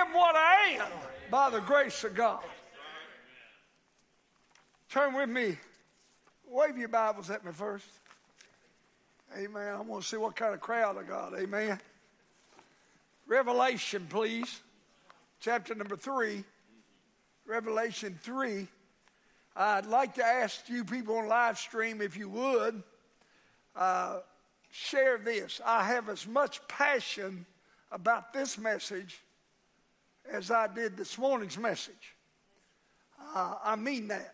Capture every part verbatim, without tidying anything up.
am what I am by the grace of God. Turn with me. Wave your Bibles at me first. Amen. I want to see what kind of crowd I got. Amen. Revelation, please. Chapter number three. Revelation three. I'd like to ask you people on live stream, if you would, uh, share this. I have as much passion about this message as I did this morning's message. Uh, I mean that.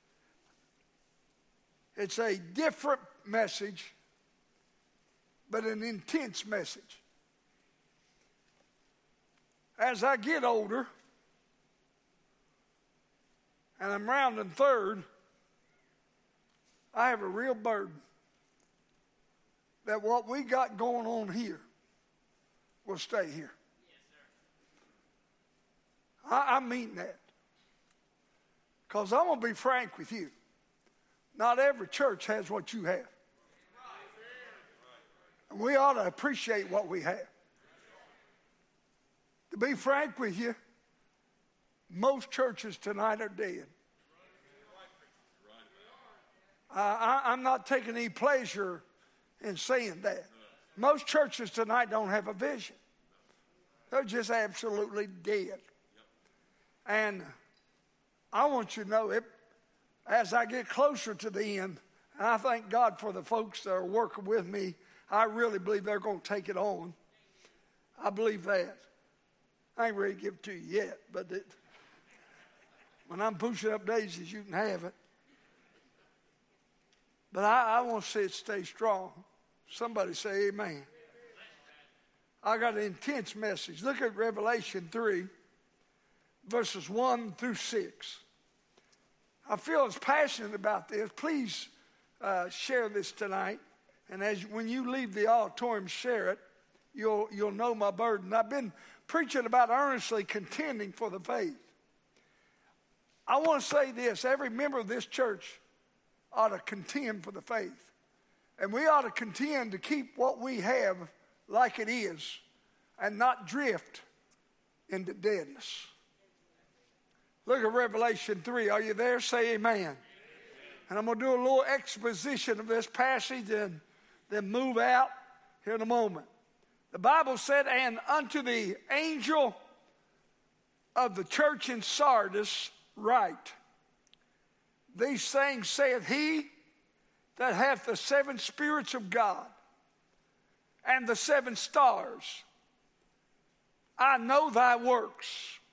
It's a different message, but an intense message. As I get older, and I'm rounding third, I have a real burden that what we got going on here will stay here. I, I mean that. Because I'm going to be frank with you. Not every church has what you have. And we ought to appreciate what we have. To be frank with you, most churches tonight are dead. Uh, I, I'm not taking any pleasure in saying that. Most churches tonight don't have a vision. They're just absolutely dead. And I want you to know it, as I get closer to the end, and I thank God for the folks that are working with me, I really believe they're going to take it on. I believe that. I ain't ready to give it to you yet, but it, when I'm pushing up daisies, you can have it. But I, I want to see it stay strong. Somebody say amen. I got an intense message. Look at Revelation three, verses one through six. I feel as passionate about this. Please uh, share this tonight. And as when you leave the auditorium, share it. You'll, you'll know my burden. I've been preaching about earnestly contending for the faith. I want to say this. Every member of this church ought to contend for the faith. And we ought to contend to keep what we have like it is and not drift into deadness. Look at Revelation three. Are you there? Say amen. Amen. And I'm going to do a little exposition of this passage and then move out here in a moment. The Bible said, and unto the angel of the church in Sardis write, these things saith he that hath the seven spirits of God and the seven stars. I know thy works,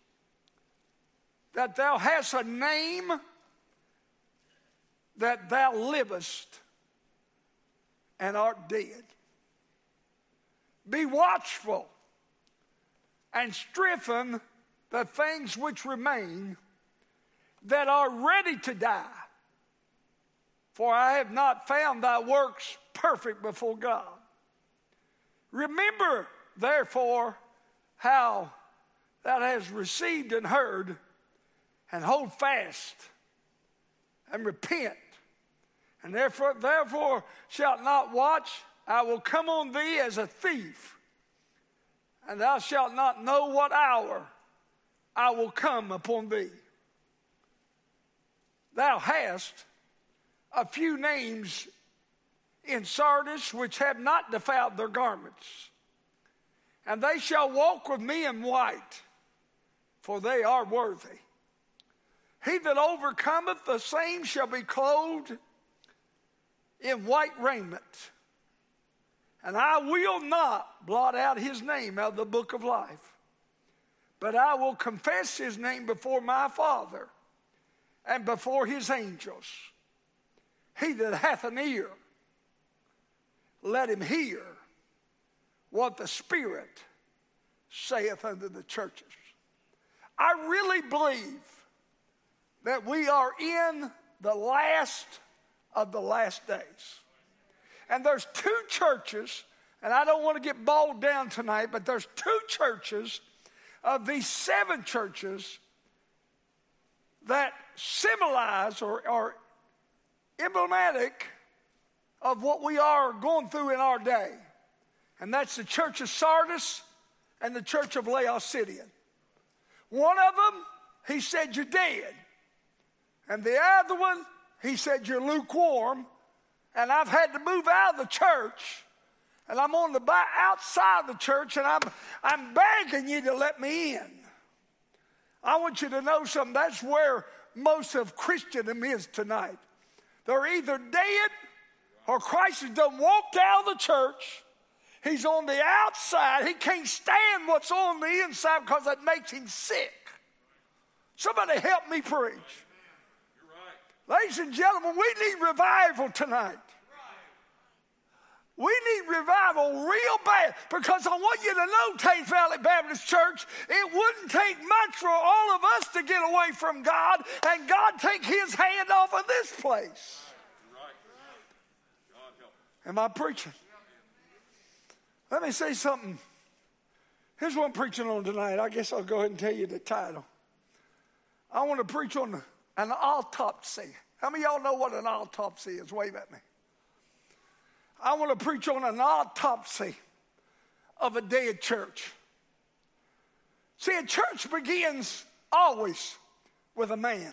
that thou hast a name, that thou livest and art dead. Be watchful and strengthen the things which remain that are ready to die. For I have not found thy works perfect before God. Remember, therefore, how thou hast received and heard, and hold fast and repent. And therefore, therefore shalt not watch. I will come on thee as a thief, and thou shalt not know what hour I will come upon thee. Thou hast a few names in Sardis which have not defiled their garments, and they shall walk with me in white, for they are worthy. He that overcometh, the same shall be clothed in white raiment. And I will not blot out his name out of the book of life, but I will confess his name before my Father and before his angels. He that hath an ear, let him hear what the Spirit saith unto the churches. I really believe that we are in the last of the last days. And there's two churches, and I don't want to get bogged down tonight, but there's two churches of these seven churches that symbolize or are emblematic of what we are going through in our day. And that's the church of Sardis and the church of Laodicea. One of them, he said, you're dead. And the other one, he said, you're lukewarm. And I've had to move out of the church. And I'm on the outside of the church, and I'm, I'm begging you to let me in. I want you to know something. That's where most of Christendom is tonight. They're either dead or Christ has done walked out of the church. He's on the outside. He can't stand what's on the inside because it makes him sick. Somebody help me preach. You're right. Ladies and gentlemen, we need revival tonight. We need revival real bad, because I want you to know, Tate Valley Baptist Church, it wouldn't take much for all of us to get away from God and God take his hand off of this place. Am I preaching? Let me say something. Here's what I'm preaching on tonight. I guess I'll go ahead and tell you the title. I want to preach on an autopsy. How many of y'all know what an autopsy is? Wave at me. I want to preach on an autopsy of a dead church. See, a church begins always with a man.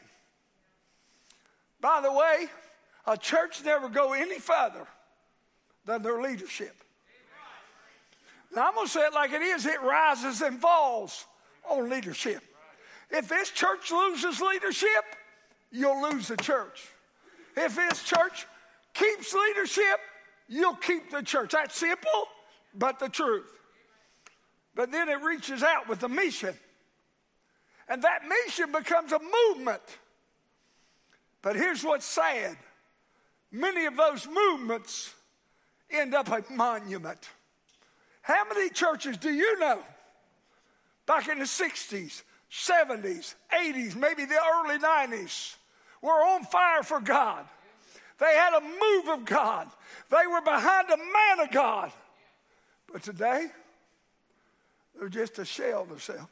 By the way, a church never go any further than their leadership. Now, I'm going to say it like it is. It rises and falls on leadership. If this church loses leadership, you'll lose the church. If this church keeps leadership, you'll keep the church. That's simple, but the truth. But then it reaches out with a mission. And that mission becomes a movement. But here's what's sad. Many of those movements end up a monument. How many churches do you know back in the sixties, seventies, eighties, maybe the early nineties were on fire for God? They had a move of God. They were behind a man of God. But today, they're just a shell of themselves.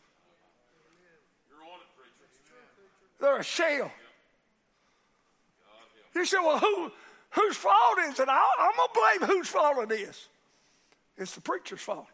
They're a shell. You say, well, who, whose fault is it? I, I'm going to blame whose fault it is. It's the preacher's fault.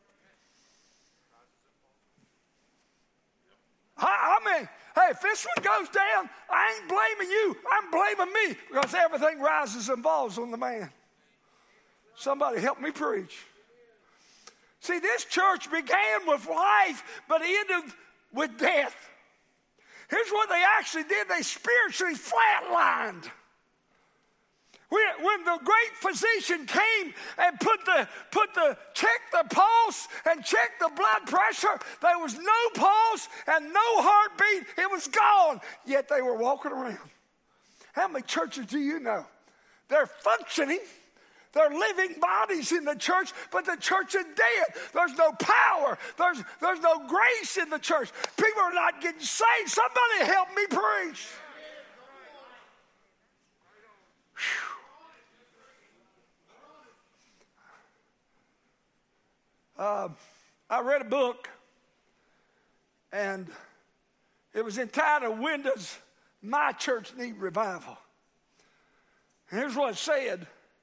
I, I mean, hey, if this one goes down, I ain't blaming you. I'm blaming me, because everything rises and falls on the man. Somebody help me preach. See, this church began with life, but ended with death. Here's what they actually did. They spiritually flatlined. When, when the great physician came and put the, put the, checked the pulse and checked the blood pressure, there was no pulse and no heartbeat. It was gone. Yet they were walking around. How many churches do you know? They're functioning. They're living bodies in the church, but the church is dead. There's no power. There's, there's no grace in the church. People are not getting saved. Somebody help me preach. Whew. Uh, I read a book, and it was entitled, When Does My Church Need Revival? And here's what it said.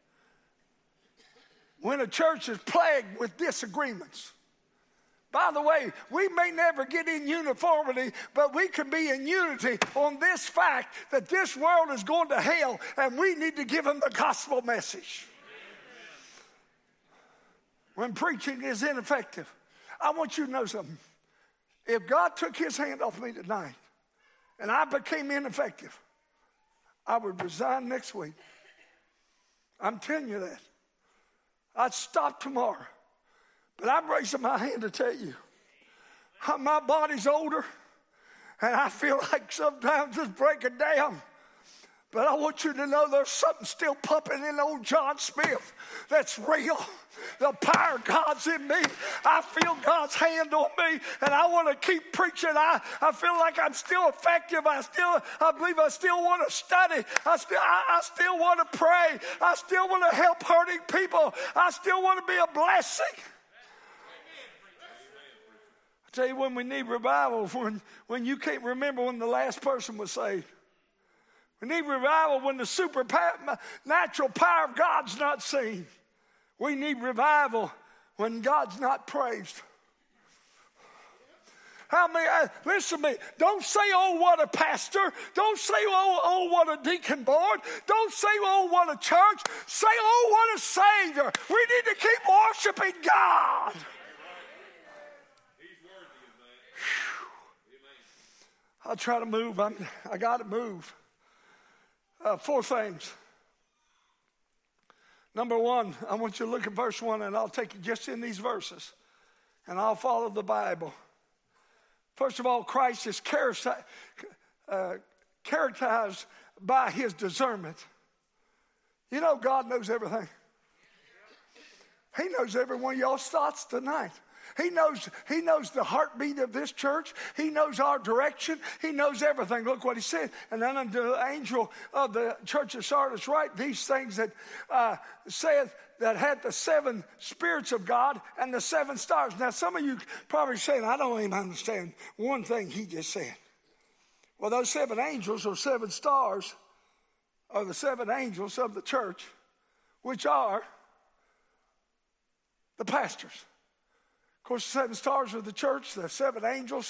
When a church is plagued with disagreements. By the way, we may never get in uniformity, but we can be in unity on this fact that this world is going to hell, and we need to give them the gospel message. When preaching is ineffective, I want you to know something. If God took his hand off me tonight and I became ineffective, I would resign next week. I'm telling you that. I'd stop tomorrow. But I'm raising my hand to tell you, my body's older, and I feel like sometimes it's breaking down. But I want you to know there's something still pumping in old John Smith that's real. The power of God's in me. I feel God's hand on me, and I want to keep preaching. I, I feel like I'm still effective. I still, I believe I still want to study. I still, I, I still want to pray. I still want to help hurting people. I still want to be a blessing. I tell you when we need revival, when, when you can't remember when the last person was saved. We need revival when the supernatural power of God's not seen. We need revival when God's not praised. How many? Uh, listen to me. Don't say, oh, what a pastor. Don't say, oh, oh, what a deacon board. Don't say, oh, what a church. Say, oh, what a Savior. We need to keep worshiping God. I'll try to move. I'm, I got to move. Uh, four things. Number one, I want you to look at verse one, and I'll take you just in these verses, and I'll follow the Bible. First of all, Christ is uh, characterized by his discernment. You know, God knows everything. He knows every one of y'all's thoughts tonight. He knows, he knows the heartbeat of this church. He knows our direction. He knows everything. Look what he said. And then unto the angel of the church of Sardis write these things that uh, saith that had the seven spirits of God and the seven stars. Now, some of you probably saying, I don't even understand one thing he just said. Well, those seven angels or seven stars are the seven angels of the church, which are the pastors. Of course, the seven stars of the church, the seven angels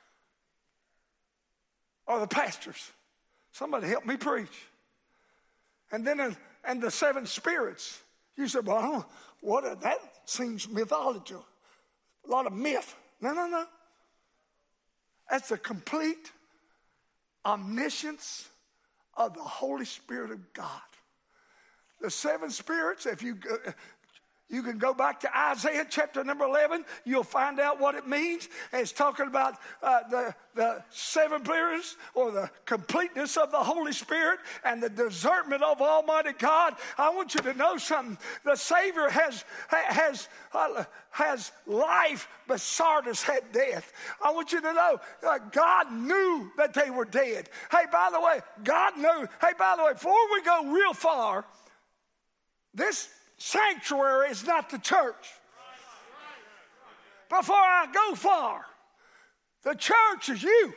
are the pastors. Somebody help me preach. And then, uh, and the seven spirits. You said, well, I don't, what, uh, that seems mythological. A lot of myth. No, no, no. That's the complete omniscience of the Holy Spirit of God. The seven spirits, if you... Uh, You can go back to Isaiah chapter number eleven. You'll find out what it means. And it's talking about uh, the, the seven spirits or the completeness of the Holy Spirit and the discernment of Almighty God. I want you to know something. The Savior has, has, uh, has life, but Sardis had death. I want you to know uh, God knew that they were dead. Hey, by the way, God knew. Hey, by the way, before we go real far, this sanctuary is not the church. Before I go far, the church is you.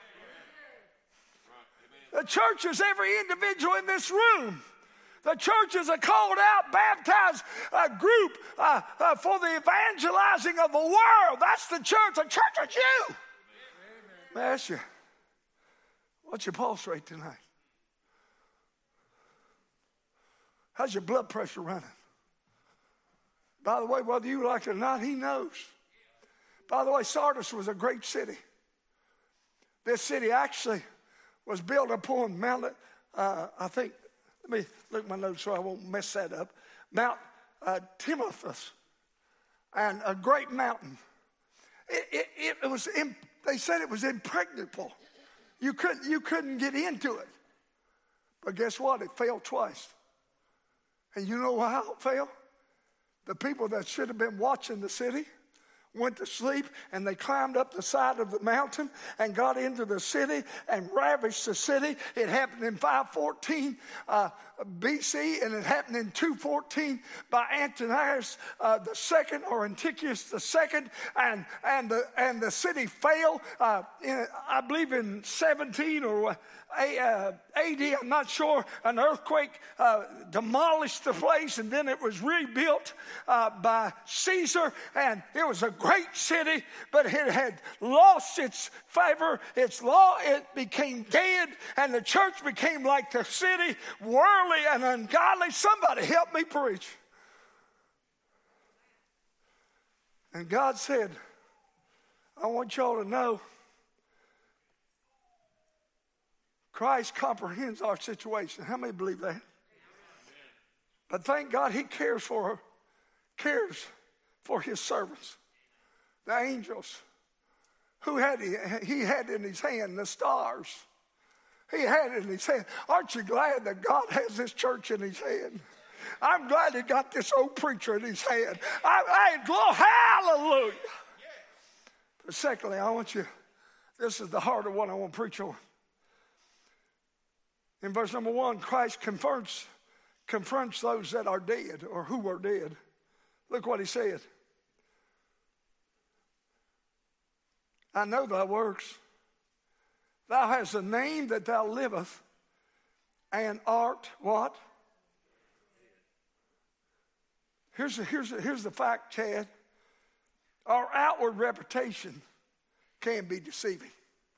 The church is every individual in this room. The church is a called out, baptized uh, group uh, uh, for the evangelizing of the world. That's the church. The church is you. Let me ask you, what's your pulse rate tonight? How's your blood pressure running? By the way, whether you like it or not, he knows. By the way, Sardis was a great city. This city actually was built upon Mount, uh, I think, let me look at my notes so I won't mess that up. Mount uh, Timothus, and a great mountain. It, it, it was, in, they said it was impregnable. You couldn't, you couldn't get into it. But guess what? It failed twice. And you know how it failed? The people that should have been watching the city went to sleep, and they climbed up the side of the mountain and got into the city and ravished the city. It happened in five fourteen uh, B C, and it happened in two fourteen by Antiochus uh, the second, or Antiochus the second, and and the and the city fell. Uh, in, I believe in seventeen or uh, A D, I'm not sure. An earthquake uh, demolished the place, and then it was rebuilt uh, by Caesar, and it was a great city, but it had lost its favor, its law. It became dead, and the church became like the city, worldly and ungodly. Somebody help me preach. And God said, I want y'all to know Christ comprehends our situation. How many believe that? But thank God he cares for cares for his servants, the angels. Who had he? He had in his hand the stars. He had it in his hand. Aren't you glad that God has this church in his hand? I'm glad he got this old preacher in his hand. I, I, hallelujah. But secondly, I want you, this is the heart of what I want to preach on. In verse number one, Christ confronts, confronts those that are dead or who are dead. Look what he said. I know thy works. Thou hast a name that thou liveth, and art what? Here's the, here's the, here's the fact, Chad. Our outward reputation can be deceiving.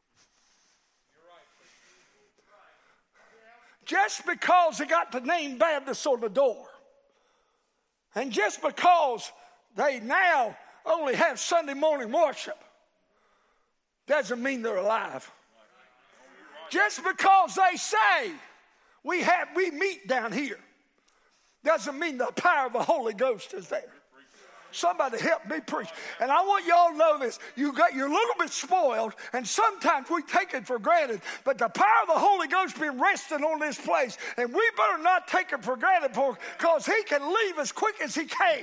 Just because they got the name Baptist on the door, and just because they now only have Sunday morning worship, doesn't mean they're alive. Just because they say we have we meet down here, doesn't mean the power of the Holy Ghost is there. Somebody help me preach. And I want y'all to know this. You got, you're a little bit spoiled, and sometimes we take it for granted. But the power of the Holy Ghost been resting on this place, and we better not take it for granted, because he can leave as quick as he came.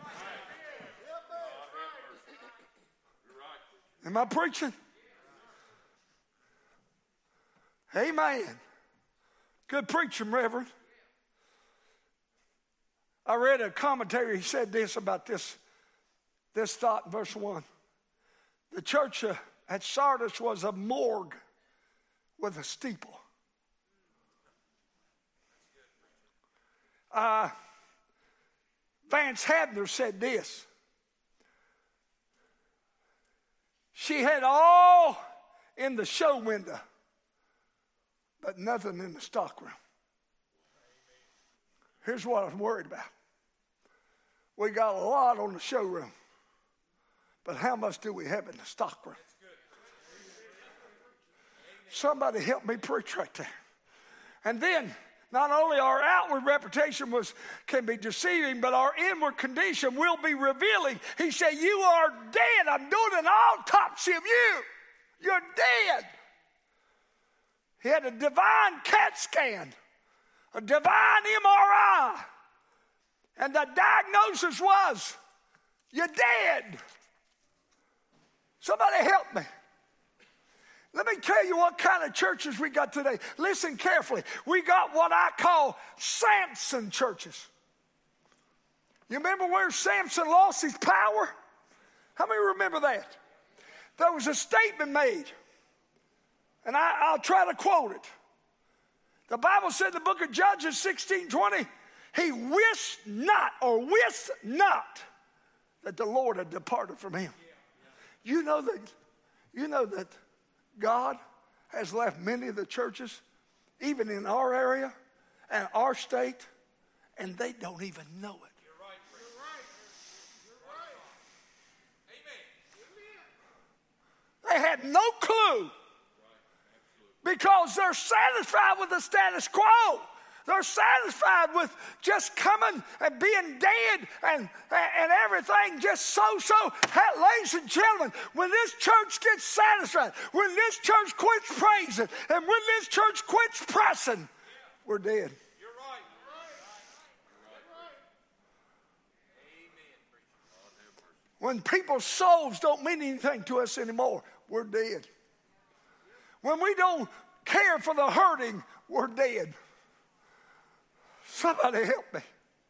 Am I preaching? Amen. Good preaching, Reverend. I read a commentary. He said this about this, this thought in verse one. The church uh, at Sardis was a morgue with a steeple. Uh, Vance Havner said this. She had all in the show window, but nothing in the stockroom. Here's what I'm worried about. We got a lot on the showroom, but how much do we have in the stockroom? Somebody help me preach right there. And then, not only our outward reputation was can be deceiving, but our inward condition will be revealing. He said, you are dead. I'm doing an autopsy of you. You're dead. He had a divine CAT scan, a divine M R I. And the diagnosis was, you're dead. Somebody help me. Let me tell you what kind of churches we got today. Listen carefully. We got what I call Samson churches. You remember where Samson lost his power? How many remember that? There was a statement made, and I, I'll try to quote it. The Bible said in the book of Judges sixteen twenty, he wist not or wist not that the Lord had departed from him. You know that, you know that God has left many of the churches, even in our area and our state, and they don't even know it. You're right. You're right. You're right. Amen. They had no clue because they're satisfied with the status quo. They're satisfied with just coming and being dead and, and everything just so-so. Ladies and gentlemen, when this church gets satisfied, when this church quits praising, and when this church quits pressing, we're dead. You're right. You're right. You're right. When people's souls don't mean anything to us anymore, we're dead. When we don't care for the hurting, we're dead. Somebody help me.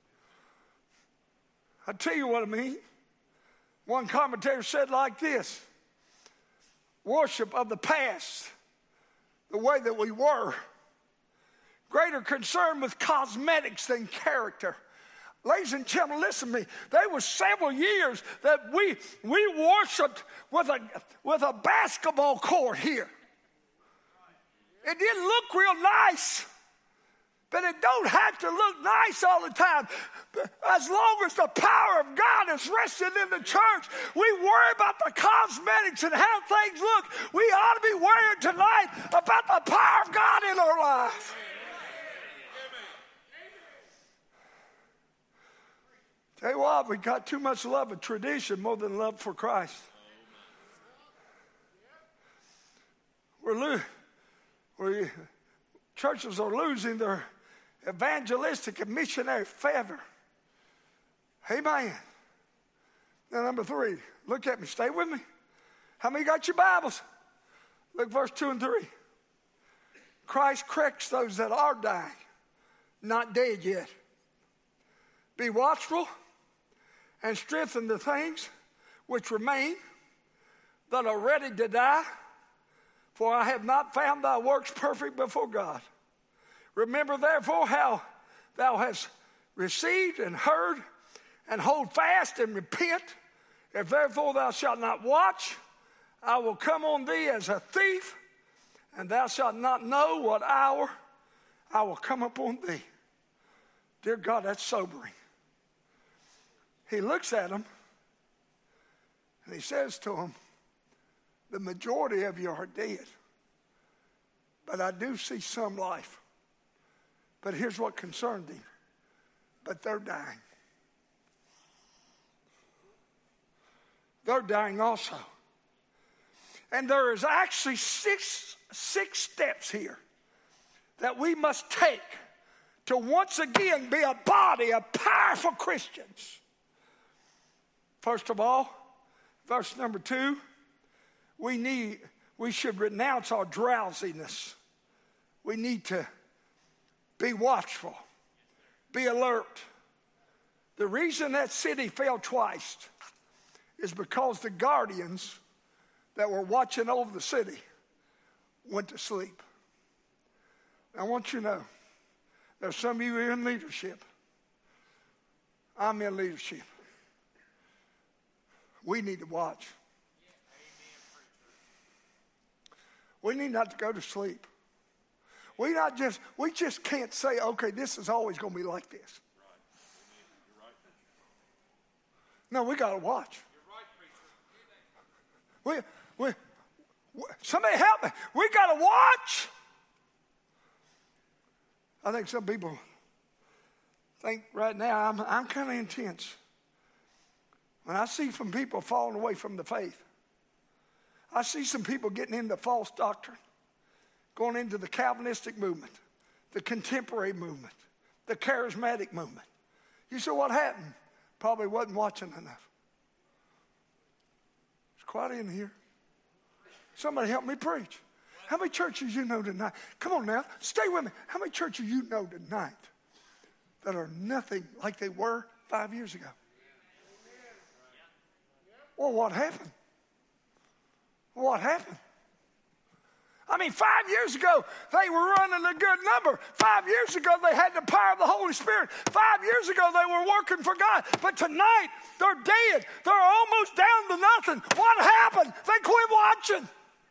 I'll tell you what I mean. One commentator said like this: worship of the past, the way that we were, greater concern with cosmetics than character. Ladies and gentlemen, listen to me. There were several years that we we worshiped with a with a basketball court here. It didn't look real nice. But it don't have to look nice all the time. As long as the power of God is resting in the church, we worry about the cosmetics and how things look. We ought to be worried tonight about the power of God in our life. Tell you what, we got too much love of tradition more than love for Christ. We're, lo- we're churches are losing their evangelistic and missionary fervor. Amen. Now, number three, look at me. Stay with me. How many got your Bibles? Look, verse two and three. Christ corrects those that are dying, not dead yet. Be watchful and strengthen the things which remain that are ready to die, for I have not found thy works perfect before God. Remember therefore how thou hast received and heard, and hold fast and repent. If therefore thou shalt not watch, I will come on thee as a thief, and thou shalt not know what hour I will come upon thee. Dear God, that's sobering. He looks at them, and he says to them, the majority of you are dead, but I do see some life. But here's what concerned him. But they're dying. They're dying also. And there is actually six, six steps here that we must take to once again be a body of powerful Christians. First of all, verse number two, we need, we should renounce our drowsiness. We need to be watchful, be alert. The reason that city fell twice is because the guardians that were watching over the city went to sleep. I want you to know, there's some of you in leadership. I'm in leadership. We need to watch. We need not to go to sleep. We not just we just can't say, okay, this is always going to be like this. No, we got to watch. We, we, we, somebody help me. We got to watch. I think some people think right now I'm, I'm kind of intense. When I see some people falling away from the faith, I see some people getting into false doctrine, going into the Calvinistic movement, the contemporary movement, the charismatic movement. You see what happened? Probably wasn't watching enough. It's quiet in here. Somebody help me preach. How many churches you know tonight? Come on now, stay with me. How many churches you know tonight that are nothing like they were five years ago? Well, what happened? What happened? I mean, five years ago, they were running a good number. Five years ago, they had the power of the Holy Spirit. Five years ago, they were working for God. But tonight, they're dead. They're almost down to nothing. What happened? They quit watching.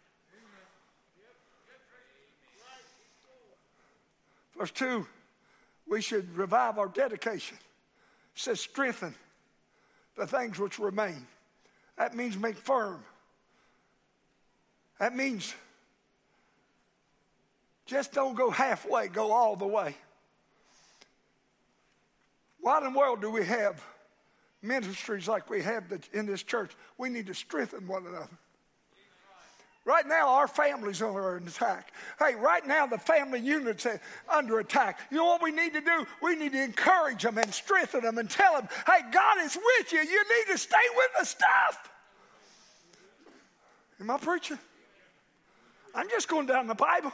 Verse two, we should revive our dedication. It says strengthen the things which remain. That means make firm. That means just don't go halfway, go all the way. Why in the world do we have ministries like we have in this church? We need to strengthen one another. Right now, our families are under attack. Hey, right now, the family unit's under attack. You know what we need to do? We need to encourage them and strengthen them and tell them, hey, God is with you. You need to stay with the stuff. Am I preaching? I'm just going down the Bible.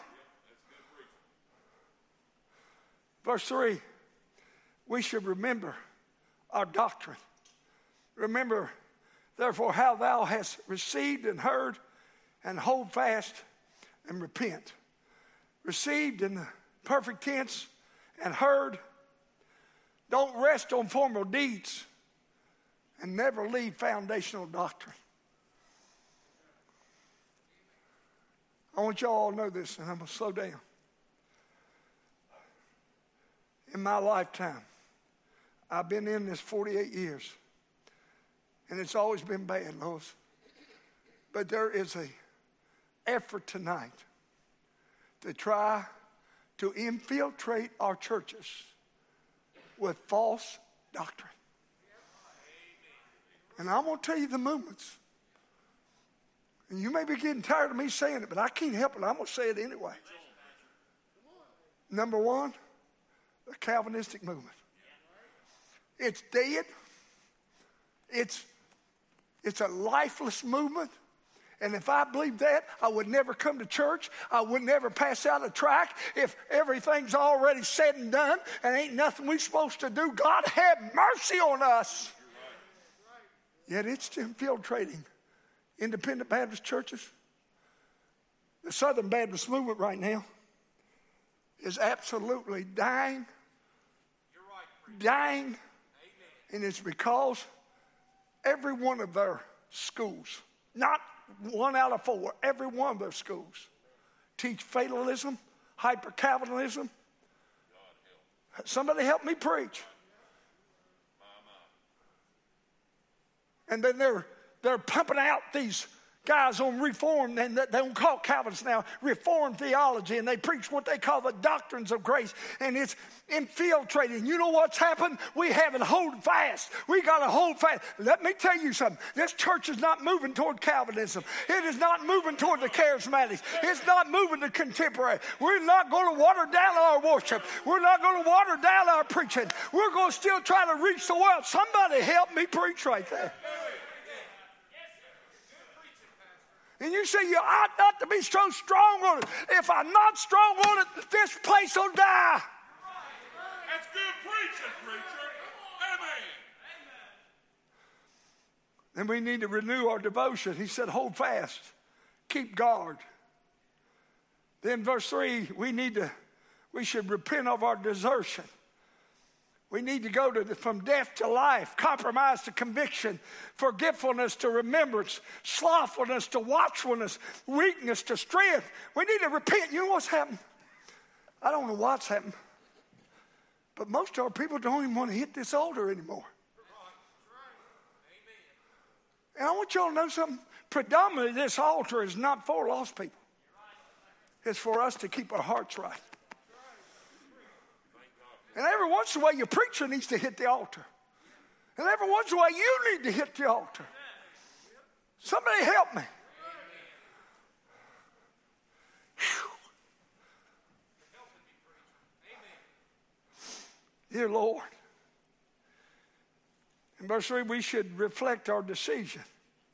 Verse three, we should remember our doctrine. Remember, therefore, how thou hast received and heard, and hold fast and repent. Received in the perfect tense and heard. Don't rest on formal deeds and never leave foundational doctrine. I want y'all all to know this, and I'm going to slow down. In my lifetime, I've been in this forty-eight years, and it's always been bad, Lois. But there is a effort tonight to try to infiltrate our churches with false doctrine. And I'm going to tell you the movements. And you may be getting tired of me saying it, but I can't help it. I'm going to say it anyway. Number one, the Calvinistic movement. It's dead. It's, it's a lifeless movement. And if I believed that, I would never come to church. I would never pass out a tract. If everything's already said and done and ain't nothing we're supposed to do, God have mercy on us. Yet it's infiltrating independent Baptist churches. The Southern Baptist movement right now is absolutely dying. Dying. And it's because every one of their schools, not one out of four, every one of those schools teach fatalism, hyper-Calvinism. Somebody help me preach. And then they're, they're pumping out these guys on Reform, and they don't call Calvinists now, Reformed theology, and they preach what they call the doctrines of grace, and it's infiltrating. You know what's happened? We haven't hold fast. We got to hold fast. Let me tell you something. This church is not moving toward Calvinism. It is not moving toward the charismatics. It's not moving to contemporary. We're not going to water down our worship. We're not going to water down our preaching. We're going to still try to reach the world. Somebody help me preach right there. And you say you ought not to be so strong on it. If I'm not strong on it, this place will die. That's good preaching, preacher. Amen. And we need to renew our devotion. He said, hold fast. Keep guard. Then verse three, we need to, we should repent of our desertion. We need to go to the, from death to life, compromise to conviction, forgetfulness to remembrance, slothfulness to watchfulness, weakness to strength. We need to repent. You know what's happened? I don't know what's happened, but most of our people don't even want to hit this altar anymore. And I want y'all to know something. Predominantly, this altar is not for lost people. It's for us to keep our hearts right. And every once in a while, your preacher needs to hit the altar. And every once in a while, you need to hit the altar. Somebody help me. Whew. Dear Lord. In verse three, we should reflect our decision.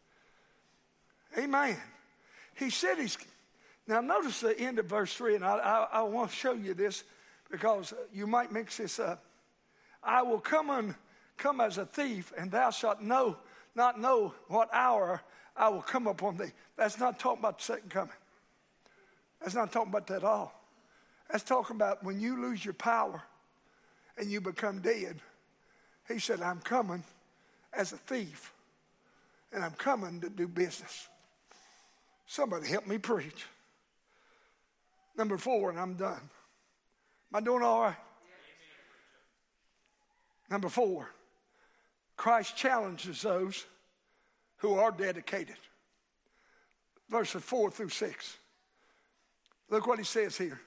Amen. He said he's... Now notice the end of verse three, and I, I, I want to show you this, because you might mix this up. I will come and come as a thief, and thou shalt know, not know what hour I will come upon thee. That's not talking about the second coming. That's not talking about that at all. That's talking about when you lose your power and you become dead. He said, I'm coming as a thief, and I'm coming to do business. Somebody help me preach. Number four, and I'm done. Am I doing all right? Number four, Christ challenges those who are dedicated. Verses four through six. Look what he says here.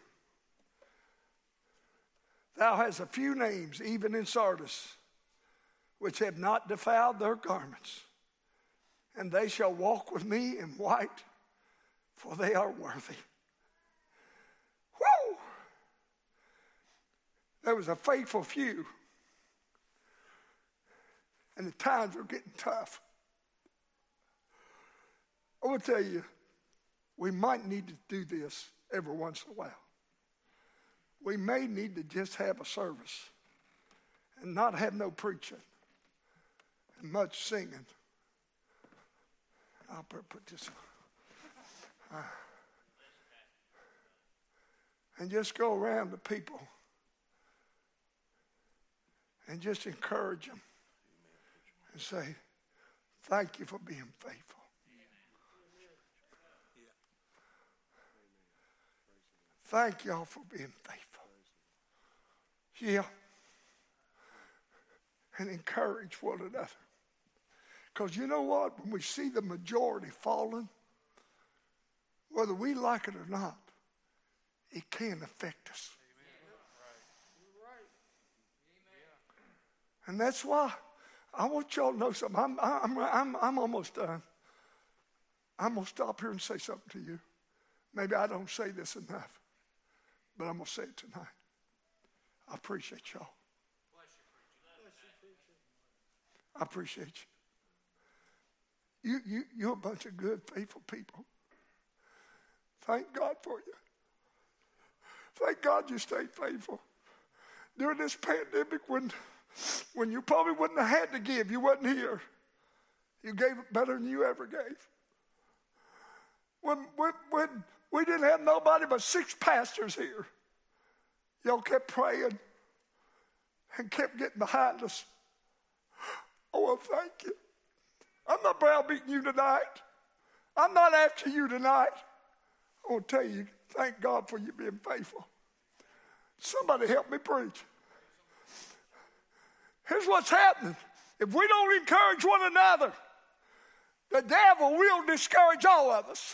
Thou hast a few names, even in Sardis, which have not defiled their garments, and they shall walk with me in white, for they are worthy. Woo! There was a faithful few, and the times were getting tough. I will tell you, we might need to do this every once in a while. We may need to just have a service and not have no preaching and much singing. I'll put this on. Uh, and just go around the people and just encourage them and say, thank you for being faithful. Thank y'all for being faithful. Yeah. And encourage one another. Because you know what? When we see the majority falling, whether we like it or not, it can affect us. And that's why I want y'all to know something. I'm, I'm, I'm, I'm almost done. I'm going to stop here and say something to you. Maybe I don't say this enough, but I'm going to say it tonight. I appreciate y'all. I appreciate you. You, you. You're a bunch of good, faithful people. Thank God for you. Thank God you stayed faithful. During this pandemic, when, when you probably wouldn't have had to give, you wasn't here. You gave it better than you ever gave. When, when, when we didn't have nobody but six pastors here, y'all kept praying and kept getting behind us. Oh, well, thank you. I'm not browbeating you tonight. I'm not after you tonight. I want to tell you, thank God for you being faithful. Somebody help me preach. Here's what's happening. If we don't encourage one another, the devil will discourage all of us.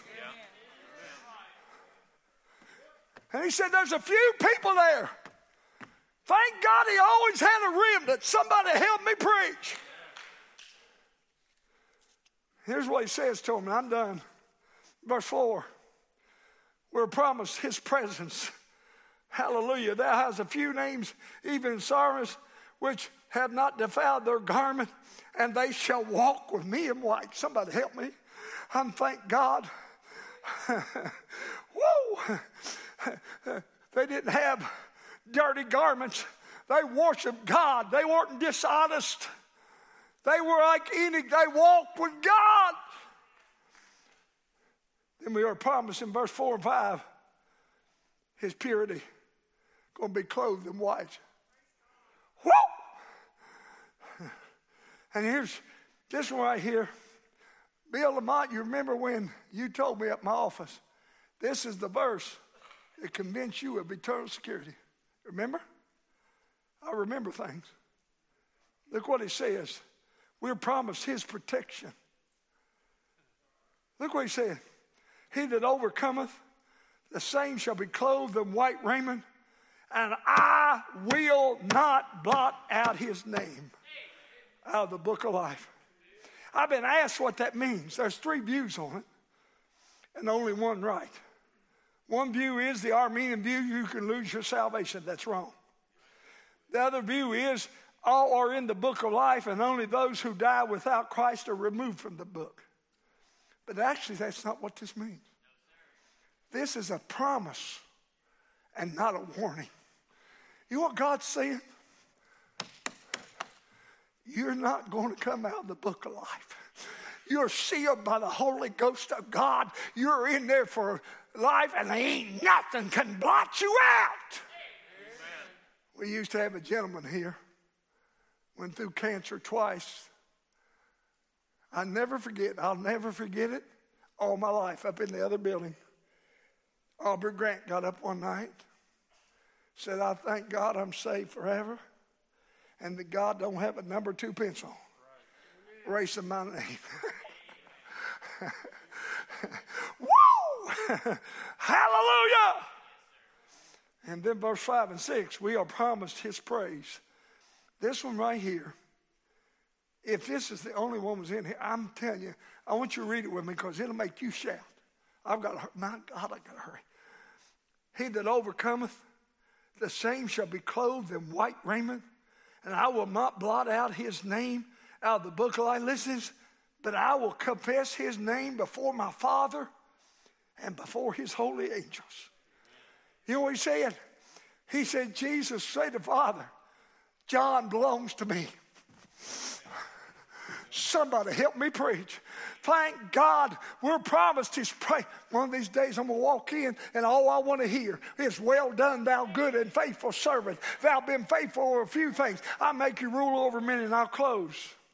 And he said, there's a few people there. Thank God he always had a remnant. Somebody help me preach. Here's what he says to him, and I'm done. Verse four. We're promised his presence. Hallelujah. There has a few names, even in Sardis, which have not defiled their garment, and they shall walk with me in white. Somebody help me. I'm thank God. Whoa. They didn't have dirty garments. They worshiped God. They weren't dishonest. They were like any, they walked with God. Then we are promised in verse four and five, his purity, going to be clothed in white. Whoa! And here's this one right here. Bill Lamont, you remember when you told me at my office, this is the verse that convinced you of eternal security. Remember? I remember things. Look what he says. We're promised his protection. Look what he said. He that overcometh, the same shall be clothed in white raiment, and I will not blot out his name out of the book of life. I've been asked what that means. There's three views on it, and only one right. One view is the Armenian view, you can lose your salvation. That's wrong. The other view is all are in the book of life, and only those who die without Christ are removed from the book. But actually, that's not what this means. This is a promise and not a warning. You know what God's saying? You're not going to come out of the book of life. You're sealed by the Holy Ghost of God. You're in there for life, and there ain't nothing can blot you out. Amen. We used to have a gentleman here, went through cancer twice. I never forget, I'll never forget it all my life up in the other building. Aubrey Grant got up one night, said, I thank God I'm saved forever, and that God don't have a number two pencil erasing my name. Woo! Hallelujah! And then verse five and six, we are promised his praise. This one right here, if this is the only one was in here, I'm telling you, I want you to read it with me because it'll make you shout. I've got to hurry. My God, I've got to hurry. He that overcometh, the same shall be clothed in white raiment, and I will not blot out his name out of the book of life. Listen, but I will confess his name before my Father and before his holy angels. You know what he said? He said, Jesus said to Father, John belongs to me. Somebody help me preach. Thank God we're promised his praise. One of these days I'm going to walk in and all I want to hear is, well done, thou good and faithful servant. Thou been faithful over a few things. I'll make you rule over many, and I'll close.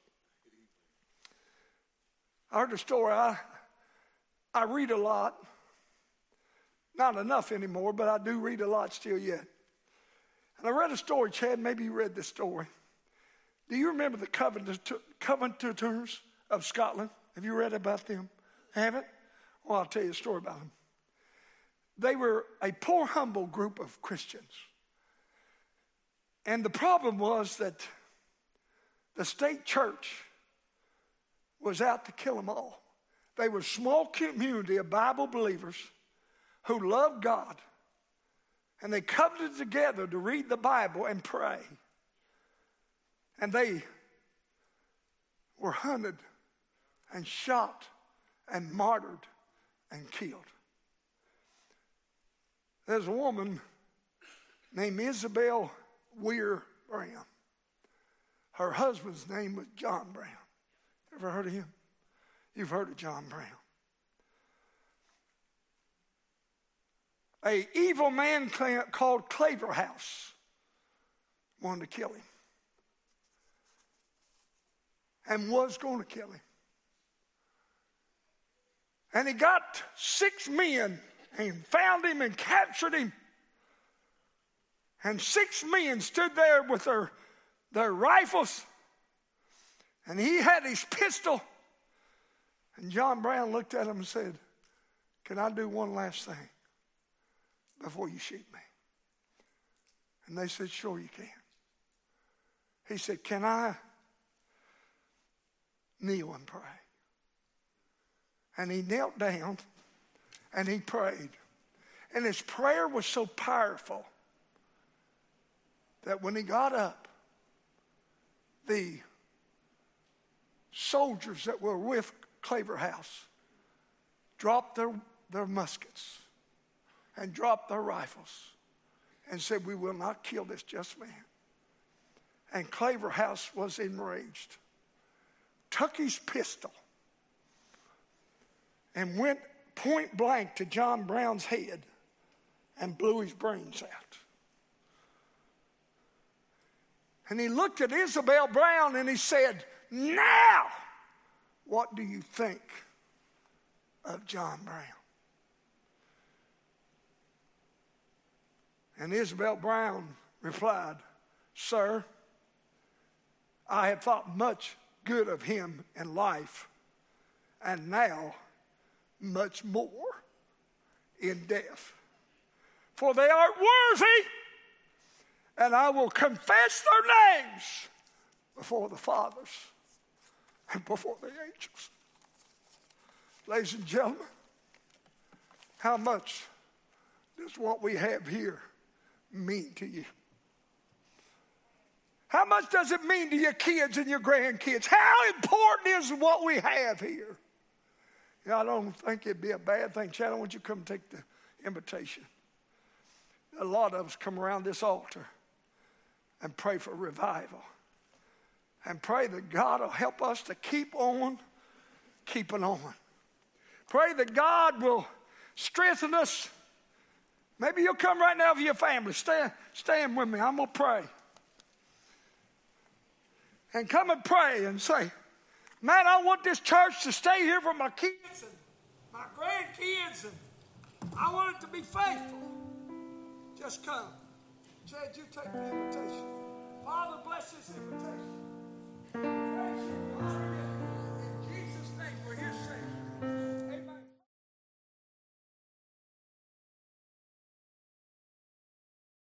I heard a story. I, I read a lot. Not enough anymore, but I do read a lot still yet. And I read a story, Chad, maybe you read this story. Do you remember the Covenanters of Scotland? Have you read about them? Haven't? Well, I'll tell you a story about them. They were a poor, humble group of Christians. And the problem was that the state church was out to kill them all. They were a small community of Bible believers who loved God. And they covenanted together to read the Bible and pray. And they were hunted and shot and martyred and killed. There's a woman named Isabel Weir Brown. Her husband's name was John Brown. Ever heard of him? You've heard of John Brown. A evil man called Claverhouse wanted to kill him. And was going to kill him. And he got six men and found him and captured him. And six men stood there with their, their rifles. And he had his pistol. And John Brown looked at him and said, can I do one last thing before you shoot me? And they said, sure you can. He said, can I kneel and pray? And he knelt down and he prayed. And his prayer was so powerful that when he got up, the soldiers that were with Claverhouse dropped their, their muskets and dropped their rifles and said, we will not kill this just man. And Claverhouse was enraged, took his pistol, and went point blank to John Brown's head and blew his brains out. And he looked at Isabel Brown and he said, now, what do you think of John Brown? And Isabel Brown replied, sir, I have thought much good of him in life, and now much more in death. For they are worthy, and I will confess their names before the fathers and before the angels. Ladies and gentlemen, how much does what we have here mean to you? How much does it mean to your kids and your grandkids? How important is what we have here? You know, I don't think it'd be a bad thing. Chad, why don't you come take the invitation? A lot of us come around this altar and pray for revival. And pray that God will help us to keep on keeping on. Pray that God will strengthen us. Maybe you'll come right now with your family. Stand, stand with me. I'm going to pray. And come and pray and say, man, I want this church to stay here for my kids and my grandkids, and I want it to be faithful. Just come. Chad, you take the invitation.